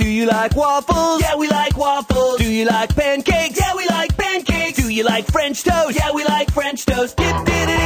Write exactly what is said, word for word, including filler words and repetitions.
you like waffles? Yeah, we like waffles. Do you like pancakes? Yeah, we like pancakes. Do you like French toast? Yeah, we like French toast. Dip, dip, dip.